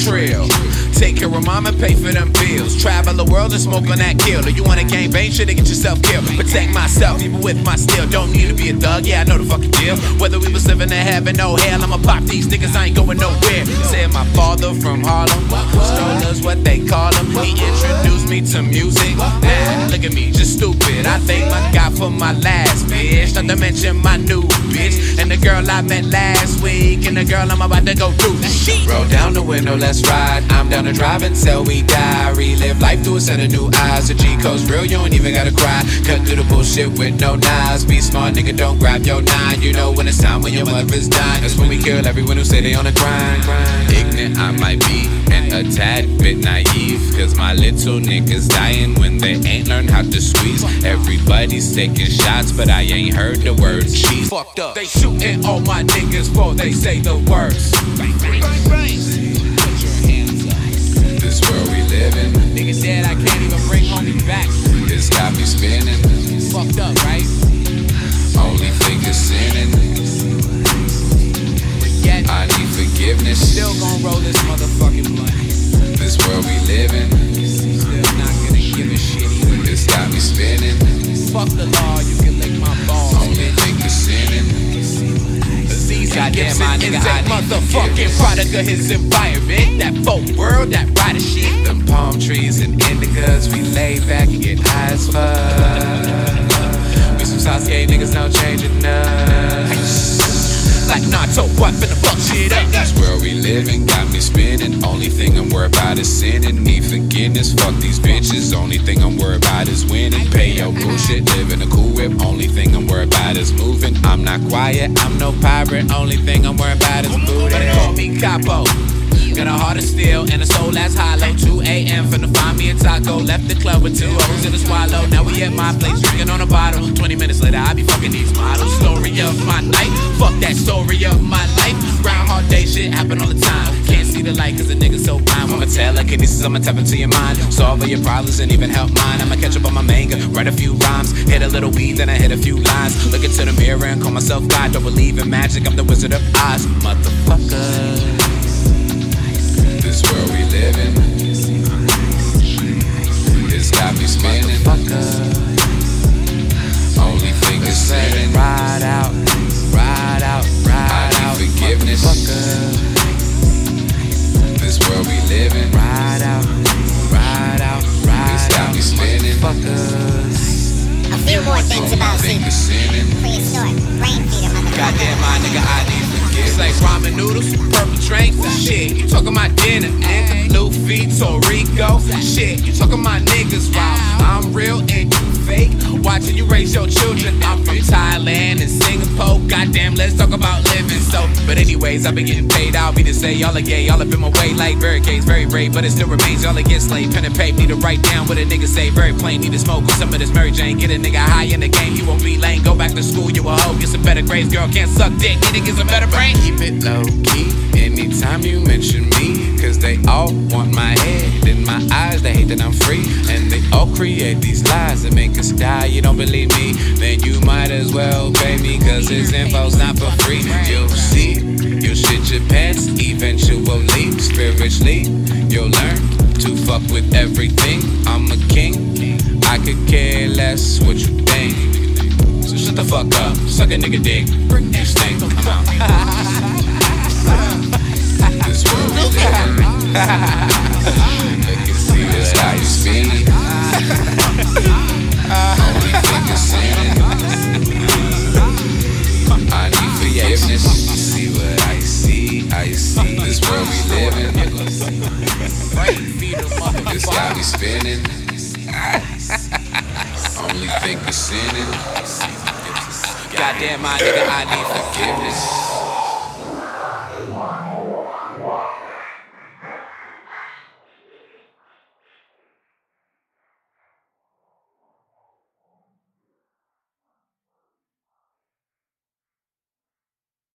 trill. Take care of mom and pay for them bills. Travel the world and smoke on that kill. Or you wanna gang bang shit and get yourself killed. Protect myself even with my steel. Don't need to be a thug, yeah I know the fucking deal. Whether we was living in heaven or hell, I'ma pop these niggas, I ain't going nowhere. Said my father from Harlem, strollers what they call him. He introduced me to music. Nah, look at me, just stupid. I thank my God for my last bitch. Not to mention my new bitch. And the girl I met last week. And the girl I'm about to go through. Roll down the window, let's ride. I'm down to drive until we die. Relive life through a set of new eyes. The G-code's real, you don't even gotta cry. Cut through the bullshit with no knives. Be smart, nigga, don't grab your nine. You know when it's time when your mother's dying. That's when we kill everyone who say they on the grind. Ignorant I might be, and a tad bit naive. Cause my little niggas dying when they ain't learned how to squeeze. Everybody's taking shots, but I ain't heard the word cheese. Fucked up, they shooting all my niggas before they say the words. This world we live in, niggas dead, I can't even bring homie back. It's got me spinning. Fucked up, right? Only thing is sinning. I need forgiveness. Still gon' roll this motherfucking blunt. This world we live in, still not gonna give a shit either. It's got me spinning. Fuck the law, you can lick my balls. Only thing is sinning. Goddamn, my nigga, I motherfucking product of his environment. That folk world, that rider shit. Them palm trees and indicas, we lay back and get high as fuck. We some Sasuke niggas, no changing up. Like Naruto, what finna fuck shit up? This world we live in got me spinning. Only thing I'm worried about is sinning. Need forgiveness, fuck these bitches. Only thing I'm worried about is winning. Pay your bullshit, live in a cool whip. Only thing I'm worried about is moving. I'm not quiet, I'm no pirate. Only thing I'm worried about is booty. They call me Capo. Got a heart of steel and a soul that's hollow. 2 a.m. finna find me a taco. Left the club with 2 O's in a swallow. Now we at my place drinking on a bottle. 20 minutes later I be fucking these models. Story of my night, fuck that story of my life. Groundhog Day shit happen all the time. Can't see the light cause the nigga so blind. I'ma tell like kinesis, I'ma tap into your mind. Solve all your problems and even help mine. I'ma catch up on my manga, write a few rhymes. Hit a little weed, then I hit a few lines. Look into the mirror and call myself God. Don't believe in magic, I'm the Wizard of Oz. Motherfucker. This world we live in, it's got me spinning. Only thing is sinning. Ride out, ride out, ride out. I need forgiveness. This world we live in, ride out, ride out, ride out. It's got me spinning. A few more things about sinning. Prehistoric, brain feeder, motherfucker. Goddamn, my nigga, I need forgiveness. It's like ramen noodles, purple drinks. Shit, you talking my dinner, nigga. Luffy, Torrico. Shit, you talking my niggas, wow. I'm real and you fake. Watching you raise your children. I'm from Thailand and Singapore. Goddamn, let's talk about living. So, but anyways, I've been getting paid. I'll be to say y'all are gay. Y'all have been my way like barricades, very brave, but it still remains. Y'all get slave. Pen and paper, need to write down what a nigga say. Very plain, need to smoke with some of this Mary Jane. Get a nigga high in the game, you won't be lame. Go back to school, you a hoe. Get some better grades, girl. Can't suck dick. Need to get some better brain. Keep it low key anytime you mention me, cause they all want my head in my eyes. They hate that I'm free, and they all create these lies that make us die. You don't believe me? Then you might as well pay me, cause this info's not for free. You'll see, you'll shit your pants eventually. Spiritually, you'll learn to fuck with everything. I'm a king, I could care less what you think. So shut the fuck up, suck a nigga dick, you stink, I'm out. This world we live in, look and see this how you spinning. Only thing is sinning. I need forgiveness. See what I see, I see. This world we live in, it's got me spinning. Only thing is sinning. Goddamn, my nigga, I need forgiveness.